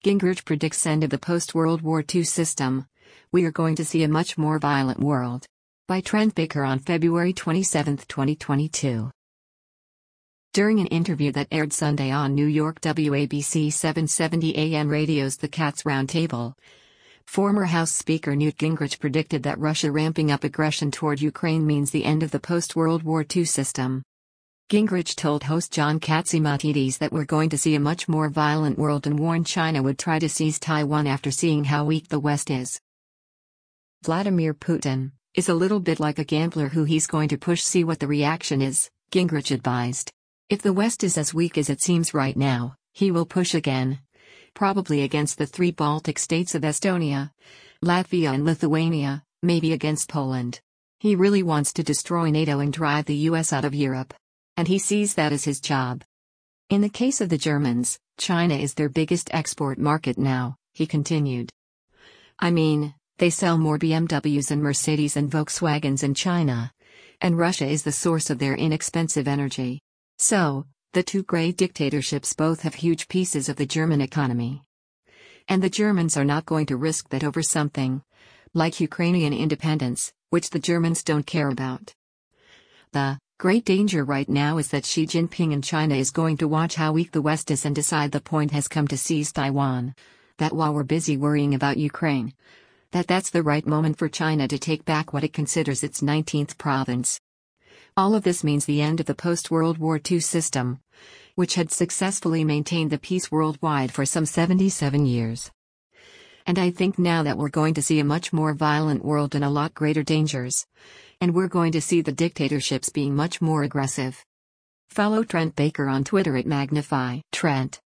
Gingrich predicts end of the post-World War II system. We are going to see a much more violent world. By Trent Baker on February 27, 2022. During an interview that aired Sunday on New York WABC 770 AM radio's The Cats Roundtable, former House Speaker Newt Gingrich predicted that Russia ramping up aggression toward Ukraine means the end of the post-World War II system. Gingrich told host John Catsimatidis that we're going to see a much more violent world and warned China would try to seize Taiwan after seeing how weak the West is. Vladimir Putin is a little bit like a gambler who he's going to push see what the reaction is, Gingrich advised. If the West is as weak as it seems right now, he will push again. Probably against the 3 Baltic states of Estonia, Latvia and Lithuania, maybe against Poland. He really wants to destroy NATO and drive the US out of Europe. And he sees that as his job. In the case of the Germans, China is their biggest export market now, he continued. I mean, they sell more BMWs and Mercedes and Volkswagens in China. And Russia is the source of their inexpensive energy. So, the 2 great dictatorships both have huge pieces of the German economy. And the Germans are not going to risk that over something like Ukrainian independence, which the Germans don't care about. The great danger right now is that Xi Jinping and China is going to watch how weak the West is and decide the point has come to seize Taiwan. That while we're busy worrying about Ukraine, that's the right moment for China to take back what it considers its 19th province. All of this means the end of the post-World War II system, which had successfully maintained the peace worldwide for some 77 years. And I think now that we're going to see a much more violent world and a lot greater dangers. And we're going to see the dictatorships being much more aggressive. Follow Trent Baker on Twitter at Magnify Trent.